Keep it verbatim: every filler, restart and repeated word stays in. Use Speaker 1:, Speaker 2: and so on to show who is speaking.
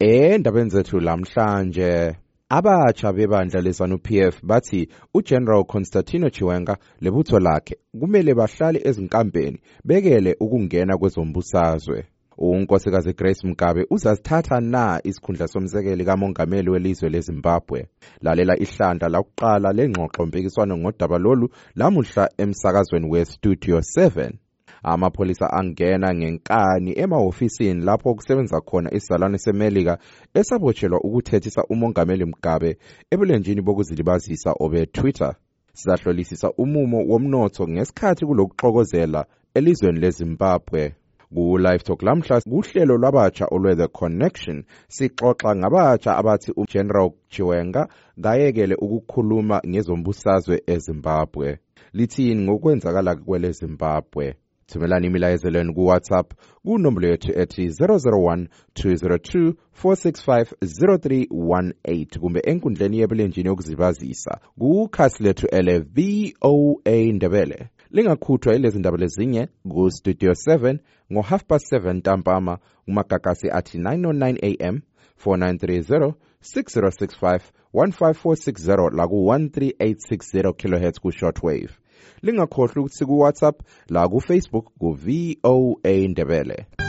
Speaker 1: Endabeni zethu lamhlanje abatsha bebandla leZanu-P F bathi uGeneral Constantino Chiwenga lebutho lakhe kumele bahlale ezinkampeni bekele ukungena kwezombusazwe. Unkosikazi Grace Mugabe uzasithatha na isikhundla somsekeli kamongameli welizwe leZimbabwe. Lalela ihlanda lakuqala lengxoxo mpikiswano ngodaba lolu lamuhla emsakazweni weStudio seven. Amapholisa angena ngenkani emahofisini lapho kusebenza khona isizalwane seMelika esabotshelwa ukuthethisa umongameli Mugabe ebulenjini bokuzilibazisa obe Twitter. Sizahlolisisa umumo womnotho ngesikhathi kulokuxokozela elizweni leZimbabwe. Ku Live Talk lamhla kuhlelo lwabatsha olwe The Connection sixoxa ngabatsha abathi uGeneral Chiwenga ngayekele ukukhuluma ngezombusazwe eZimbabwe. Lithini ngokwenzakala kwele Zimbabwe? Thumelani imilayezelweni ku WhatsApp ku nombolo yethu ethi zero zero one two zero two four six five zero three one eight kumbe enkundleni yebulenjini yokuzibazisa ku khasi lethu ele V O A Ndebele. Lingakhuthwa ilezi ndaba lezinye ku Studio seven ngo half past seven ntambama kumagagasi athi nine oh nine A M four nine three zero six zero six five one five four six zero la ku one three eight six zero kilohertz ku shortwave. Lingakhohlwa ukuthi ku WhatsApp la ku Facebook ku V O A Ndebele.